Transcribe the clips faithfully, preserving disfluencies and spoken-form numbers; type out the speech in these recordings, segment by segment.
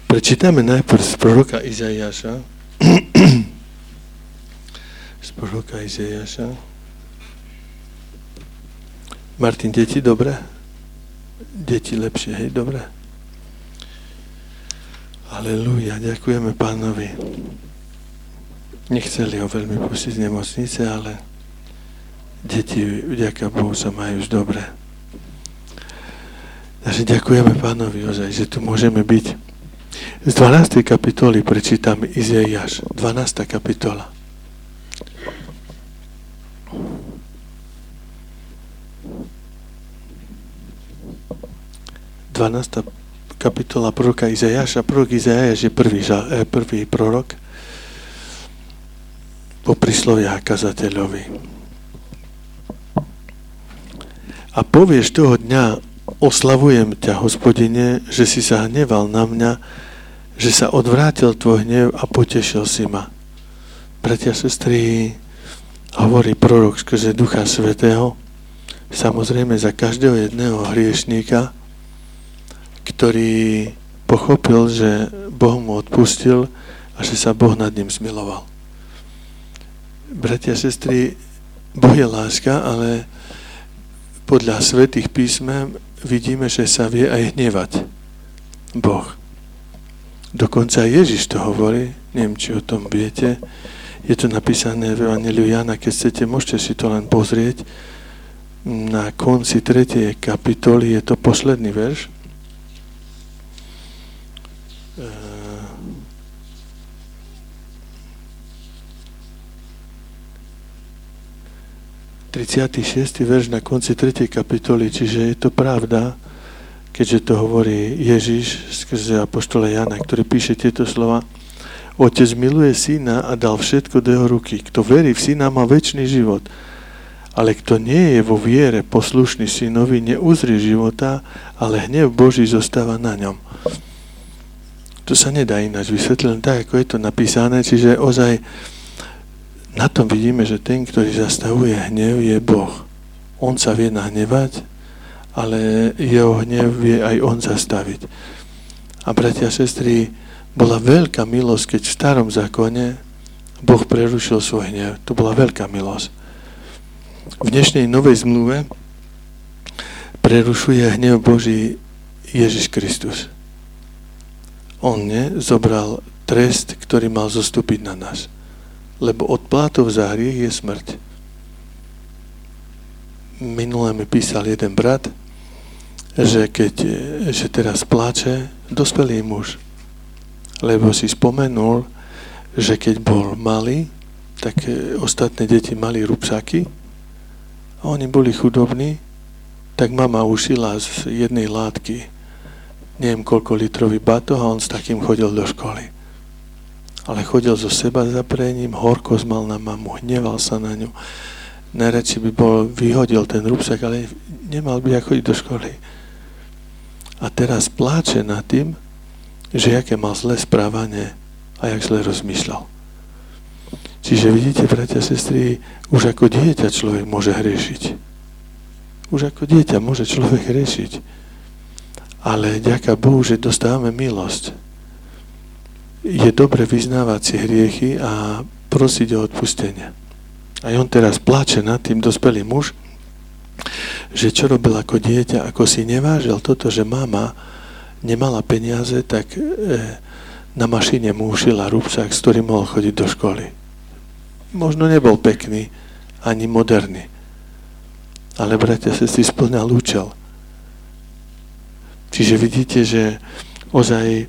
Prečítame najprv z proroka Izaiáša. Z proroka Izaiáša. Martin, deti, dobre? Deti lepšie, hej, dobre? Halelúja, ďakujeme Pánovi. Nechceli ho veľmi pustiť z nemocnice, ale deti, vďaka Bohu, sa majú už dobre. Takže ďakujeme Pánovi ozaj, že tu môžeme byť. Z dvanástej kapitoly prečítam Izaiáš. dvanásta kapitola. dvanásta kapitola proroka Izaiáša. Prorok Izaiáš je prvý, eh, prvý prorok po prísloviach kazateľovi. A povieš toho dňa: oslavujem ťa, Hospodine, že si sa hneval na mňa, že sa odvrátil tvoj hnev a potešil si ma. Bratia, sestry, hovorí prorok skrze Ducha Svätého, samozrejme za každého jedného hriešníka, ktorý pochopil, že Boh mu odpustil a že sa Boh nad ním zmiloval. Bratia, sestry, Boh je láska, ale podľa svätých písmem vidíme, že sa vie aj hnevať Boh. Dokonca Ježiš to hovorí, neviem, či o tom viete, je to napísané v Evanjeliu Jána, keď chcete, môžete si to len pozrieť, na konci tretej kapitoly je to posledný verš. tridsiaty šiesty verš na konci tretej kapitoly, čiže je to pravda, keďže to hovorí Ježiš skrze apoštola Jana, ktorý píše tieto slova. Otec miluje syna a dal všetko do jeho ruky. Kto verí v syna, má večný život. Ale kto nie je vo viere poslušný synovi, neuzrie života, ale hnev Boží zostáva na ňom. To sa nedá ináč vysvetliť, tak ako je to napísané, čiže ozaj na tom vidíme, že ten, ktorý zastavuje hnev, je Boh. On sa vie nahnevať, ale jeho hnev vie aj on zastaviť. A bratia a sestry, bola veľká milosť, keď v starom zákone Boh prerušil svoj hnev. To bola veľká milosť. V dnešnej novej zmluve prerušuje hnev Boží Ježiš Kristus. On ne, zobral trest, ktorý mal zostúpiť na nás. Lebo odplátou za hriech je smrť. Minule mi písal jeden brat, že keď, že teraz pláče dospelý muž, lebo si spomenul, že keď bol malý, tak ostatné deti mali rupsaky a oni boli chudobní, tak mama ušila z jednej látky neviem koľko litrový batoh a on s takým chodil do školy. Ale chodil zo seba zaprením, horkosť mal na mamu, hneval sa na ňu. Najradšej by bol, vyhodil ten rúbsak, ale nemal by ako chodiť do školy. A teraz pláče nad tým, že aké mal zlé správanie a jak zle rozmýšľal. Čiže vidíte, bratia a sestry, už ako dieťa človek môže hriešiť. Už ako dieťa môže človek hriešiť. Ale ďaká Bohu, že dostávame milosť. Je dobre vyznávať si hriechy a prosiť o odpustenie. A on teraz pláče nad tým, dospelý muž, že čo robil ako dieťa, ako si nevážil toto, že mama nemala peniaze, tak e, na mašine mu ušila rúbsak, s ktorým mohol chodiť do školy. Možno nebol pekný, ani moderný. Ale bratia sa si splňal účel. Čiže vidíte, že ozaj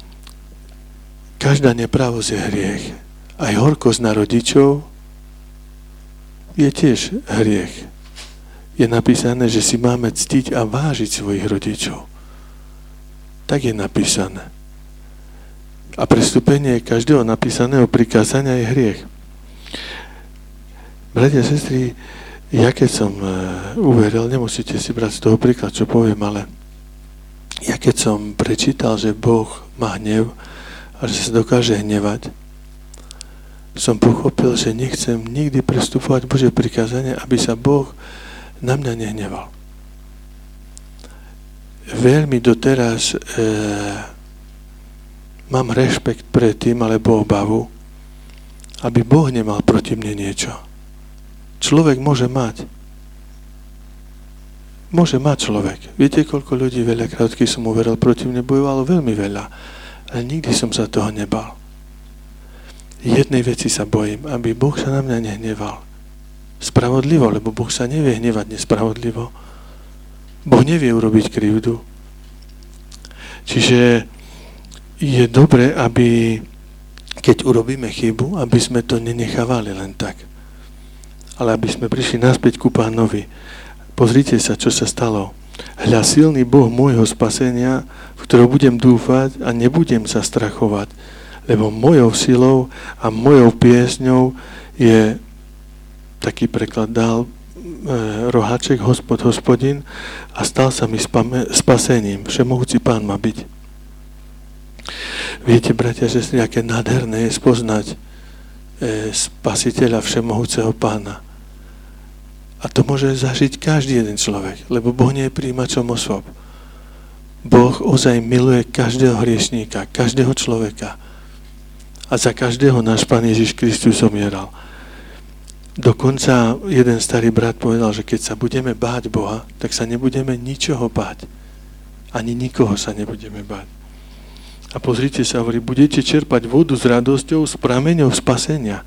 každá nepravosť je hriech. Aj horkosť na rodičov je tiež hriech. Je napísané, že si máme ctiť a vážiť svojich rodičov. Tak je napísané. A prestúpenie každého napísaného prikázania je hriech. Bratia a sestry, ja keď som uveril, nemusíte si brať z toho príklad, čo poviem, ale ja keď som prečítal, že Boh má hnev, a že sa dokáže hnevať, som pochopil, že nechcem nikdy prestupovať Božie prikázanie, aby sa Boh na mňa nehneval. Veľmi doteraz e, mám rešpekt pred tým, alebo obavu, aby Boh nemal proti mne niečo. Človek môže mať. Môže mať človek. Viete, koľko ľudí veľakrát, keď som uveril, proti mne bojovalo veľmi veľa. Ale nikdy som sa toho nebal. Jednej veci sa bojím, aby Boh sa na mňa nehneval. Spravodlivo, lebo Boh sa nevie hnevať nespravodlivo. Boh nevie urobiť krivdu. Čiže je dobre, aby keď urobíme chybu, aby sme to nenechávali len tak. Ale aby sme prišli naspäť ku Pánovi. Pozrite sa, čo sa stalo. Hľa silný Boh môjho spasenia, v ktorého budem dúfať a nebudem sa strachovať, lebo mojou silou a mojou piesňou je, taký preklad dal, e, roháček, Hospod, Hospodin, a stal sa mi spame, spasením. Všemohúci Pán má byť. Viete, bratia, že aké nádherné je spoznať e, spasiteľa Všemohúceho Pána. A to môže zažiť každý jeden človek, lebo Boh nie je prijímačom osôb. Boh ozaj miluje každého hriešníka, každého človeka. A za každého náš Pán Ježiš Kristus zomieral. Dokonca jeden starý brat povedal, že keď sa budeme báť Boha, tak sa nebudeme ničoho báť. Ani nikoho sa nebudeme báť. A pozrite sa, hovorí, budete čerpať vodu s radosťou z prameňov spasenia.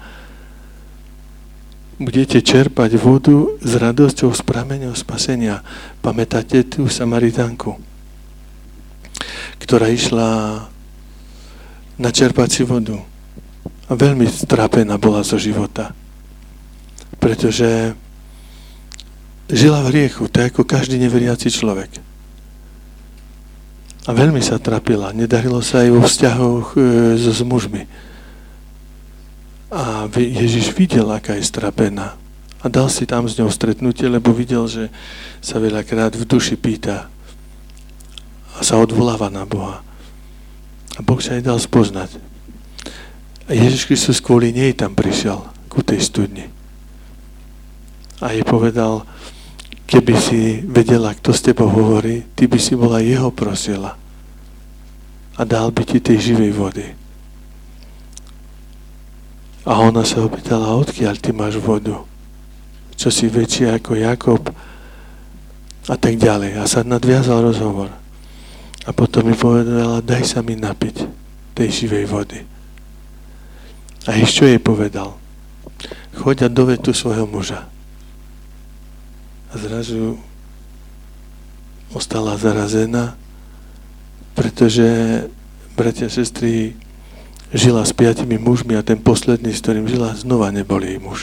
Budete čerpať vodu s radosťou z prameňov spasenia. Pamätáte tú Samaritánku, ktorá išla načerpať si vodu. A veľmi strápená bola zo života. Pretože žila v hriechu, tak ako každý neveriaci človek. A veľmi sa trapila. Nedarilo sa aj vo vzťahoch e, so, s mužmi. A Ježiš videl, aká je strapená. A dal si tam s ňou stretnutie, lebo videl, že sa veľakrát v duši pýta a sa odvoláva na Boha. A Boh sa jej dal spoznať. A Ježiš Kristus kvôli nej tam prišiel ku tej studni. A jej povedal, keby si vedela, kto s tebou hovorí, ty by si bola jeho prosila. A dal by ti tej živej vody. A ona sa opýtala, odkiaľ ty máš vodu? Čo si väčší ako Jakob? A tak ďalej. A sa nadviazal rozhovor. A potom mi povedala, daj sa mi napiť tej živej vody. A ešte jej povedal, choď a doveď tu svojho muža. A zrazu ostala zarazená, pretože, bratia a sestry, žila s piatimi mužmi a ten posledný, s ktorým žila, znova nebol jej muž.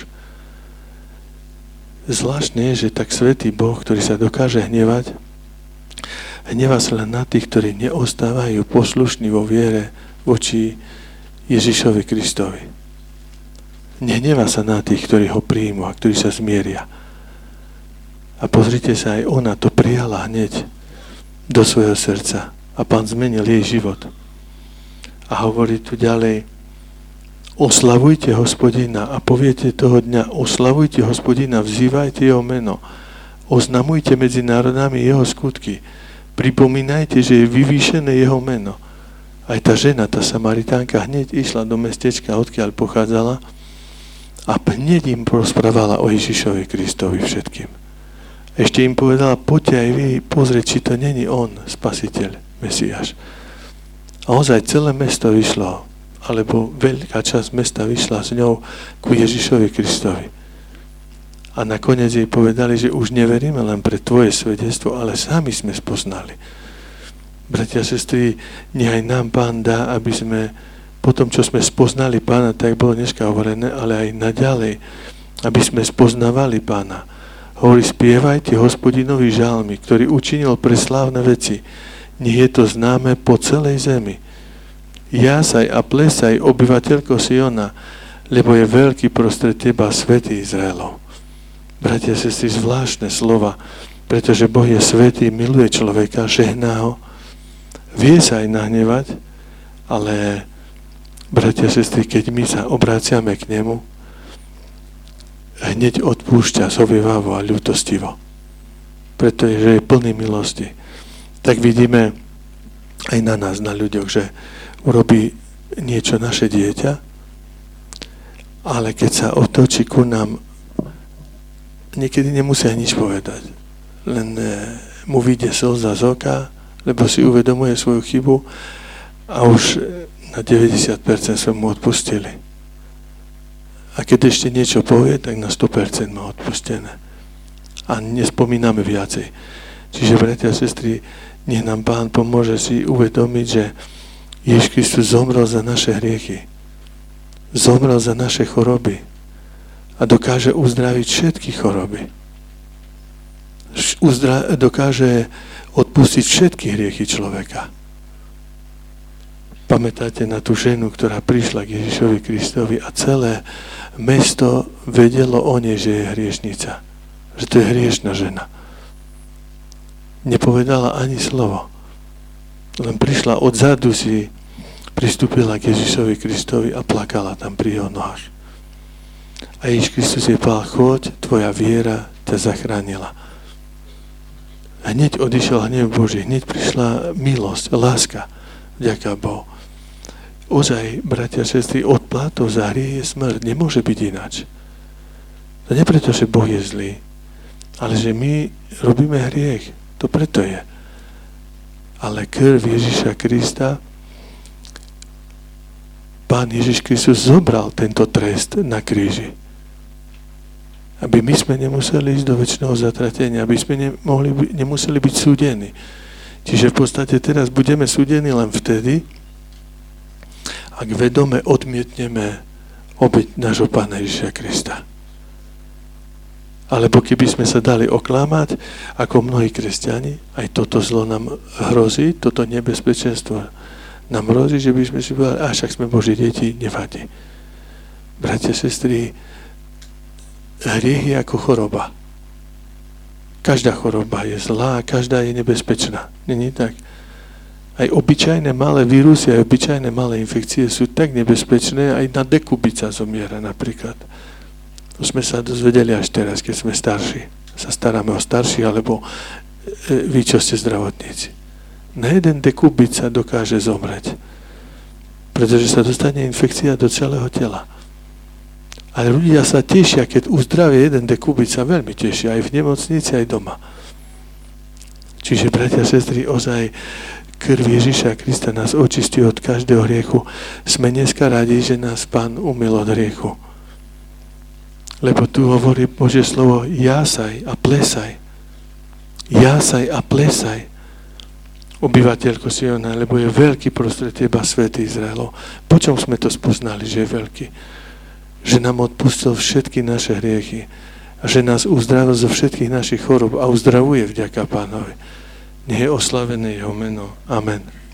Zvláštne je, že tak svätý Boh, ktorý sa dokáže hnevať, hnevá sa len na tých, ktorí neostávajú poslušní vo viere voči Ježišovi Kristovi. Nehnevá sa na tých, ktorí ho príjmu a ktorí sa zmieria. A pozrite sa, aj ona to prijala hneď do svojho srdca. A Pán zmenil jej život. A hovorí tu ďalej, oslavujte Hospodina a poviete toho dňa, oslavujte Hospodina, vzývajte jeho meno, oznamujte medzi národami jeho skutky, pripomínajte, že je vyvýšené jeho meno. Aj tá žena, tá Samaritánka, hneď išla do mestečka, odkiaľ pochádzala a hneď im rozprávala o Ježišovi Kristovi všetkým. Ešte im povedala, poďte aj vy pozrieť, či to není on, Spasiteľ, Mesiáš. A ozaj celé mesto vyšlo, alebo veľká časť mesta vyšla s ňou ku Ježišovi Kristovi. A nakoniec jej povedali, že už neveríme len pre tvoje svedectvo, ale sami sme spoznali. Bratia a sestry, nech aj nám Pán dá, aby sme po tom, čo sme spoznali Pána, tak bolo dneska hovorené, ale aj naďalej, aby sme spoznávali Pána. Hovorí, spievajte Hospodinovi žalmy, ktorý učinil preslávne veci. Nech je to známe po celej zemi. Jásaj a plesaj, obyvateľko Siona, lebo je veľký prostred teba svätý Izraelov. Bratia a sestry, zvláštne slova, pretože Boh je svätý, miluje človeka, žehná ho, vie sa aj nahnevať, ale bratia a sestry, keď my sa obráciame k nemu, hneď odpúšťa zhovievavo a ľútostivo. Pretože je plný milosti. Tak vidíme aj na nás, na ľuďoch, že urobí niečo naše dieťa, ale keď sa otočí ku nám, niekedy nemusia nič povedať. Len mu vyjde slza z oka, lebo si uvedomuje svoju chybu a už na deväťdesiat percent sme mu odpustili. A keď ešte niečo povie, tak na sto percent má odpustené. A nespomíname viacej. Čiže, bratia a sestry, nech nám Pán pomôže si uvedomiť, že Ježiš Kristus zomrel za naše hriechy. Zomrel za naše choroby. A dokáže uzdraviť všetky choroby. Uzdra- dokáže odpustiť všetky hriechy človeka. Pamätáte na tú ženu, ktorá prišla k Ježišovi Kristovi a celé mesto vedelo o nej, že je hriešnica. Že to je hriešna žena. Nepovedala ani slovo. Len prišla odzadu, si pristúpila k Ježišovi Kristovi a plakala tam pri jeho nohách. A Ježiš Kristus jej povedal, choď, tvoja viera ťa zachránila. A hneď odišiel hnev Boží, hneď prišla milosť, láska, vďaka Bohu. Ozaj, bratia a sestry, odplatou za hriech je smrť. Nemôže byť ináč. To nie preto, že Boh je zlý, ale že my robíme hriech. To preto je. Ale krv Ježiša Krista, Pán Ježiš Kristus zobral tento trest na kríži. Aby my sme nemuseli ísť do večného zatratenia, aby sme nemohli, nemuseli byť súdení. Čiže v podstate teraz budeme súdení len vtedy, ak vedome odmietneme obeť nášho Pána Ježiša Krista. Alebo keby sme sa dali oklamať, ako mnohí kresťani, aj toto zlo nám hrozí, toto nebezpečenstvo nám hrozí, že by sme si povedali, a však sme Boží deti, nevadí. Bratia, sestry, hriech je ako choroba. Každá choroba je zlá, každá je nebezpečná. Není tak? Aj obyčajné malé vírusy, aj obyčajné malé infekcie sú tak nebezpečné, aj na dekubica zomiera napríklad. To sme sa dozvedeli až teraz, keď sme starší. Sa staráme o starších, alebo e, vy, čo ste zdravotníci. Na jeden dekubit sa dokáže zomrieť, pretože sa dostane infekcia do celého tela. Ale ľudia sa tešia, keď uzdravie jeden dekubit, sa veľmi tešia, aj v nemocnici, aj doma. Čiže, bratia a sestry, ozaj krv Ježiša Krista nás očistí od každého hriechu. Sme dneska radi, že nás Pán umyl od hriechu. Lebo tu hovorí Božie slovo, jásaj a plesaj. Jásaj a plesaj, obyvateľko Siona, lebo je veľký prostred teba, svätý Izraelov. Po čom sme to spoznali, že je veľký? Že nám odpustil všetky naše hriechy a že nás uzdravil zo všetkých našich chorób a uzdravuje vďaka Pánovi. Nech je oslavené jeho meno. Amen.